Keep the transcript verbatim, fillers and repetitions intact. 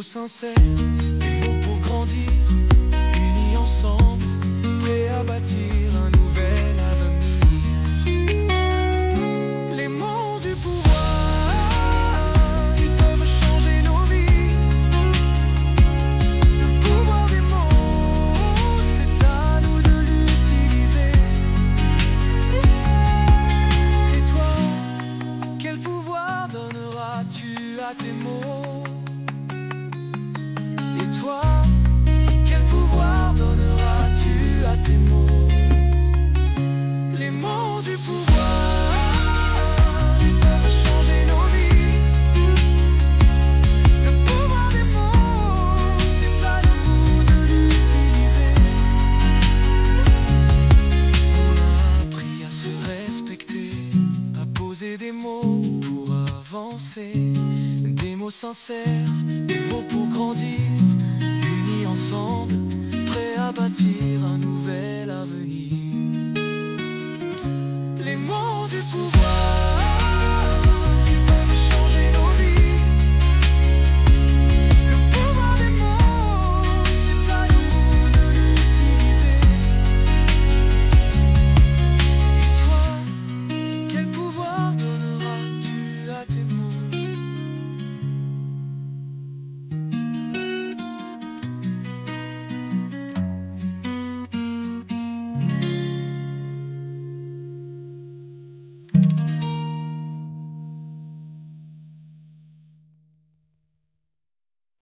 sincères, des mots pour grandir, unis ensemble, prêts à bâtir un nouvel avenir. Les mots du pouvoir, ils peuvent changer nos vies. Le pouvoir des mots, c'est à nous de l'utiliser. Et toi, quel pouvoir donneras-tu à tes mots? Et toi, quel pouvoir donneras-tu à tes mots? Les mots du pouvoir, ils peuvent changer nos vies. Le pouvoir des mots, c'est à nous de l'utiliser. On a appris à se respecter, à poser des mots pour avancer. Des mots sincères, des mots pour grandir, unis ensemble, prêts à bâtir un nouvel avenir.